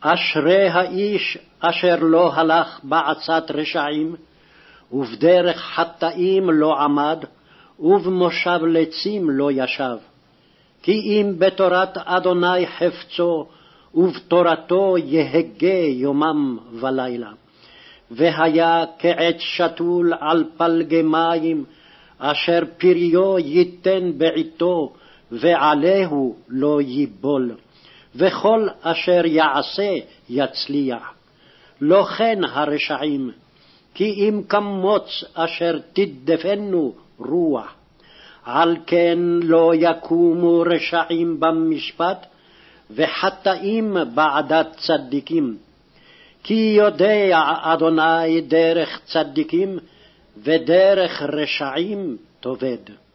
אשרי האיש אשר לא הלך בעצת רשעים, ובדרך חטאים לא עמד, ובמושב לצים לא ישב. כי אם בתורת אדוני חפצו, ובתורתו יהגה יומם ולילה. והיה כעץ שתול על פלגי מים, אשר פריו ייתן בעתו, ועליהו לא ייבול. וכל אשר יעשה יצליח. לא כן הרשעים, כי אם כמוץ אשר תדפנו רוח. על כן לא יקומו רשעים במשפט, וחטאים בעדת צדיקים. כי יודע אדוני דרך צדיקים, ודרך רשעים תאבד.